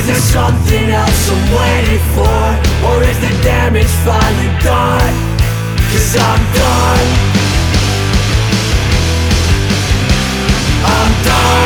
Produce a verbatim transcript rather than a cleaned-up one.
Is there something else I'm waiting for? Or is the damage finally done? Cause I'm done